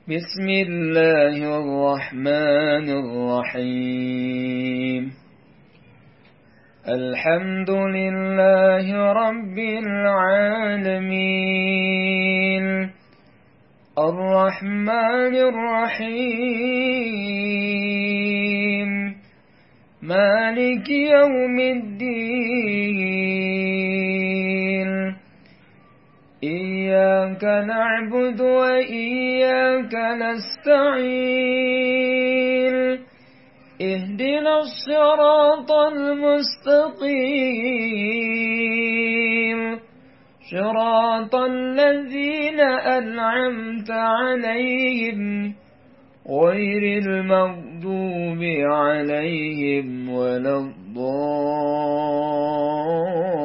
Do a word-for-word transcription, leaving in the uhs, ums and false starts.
بسم الله الرحمن الرحيم. الحمد لله رب العالمين، الرحمن الرحيم، مالك يوم الدين. إياك نعبد وإياك نستعين، اهدنا الصراط المستقيم، صراط الذين أنعمت عليهم غير المغضوب عليهم ولا الضالين.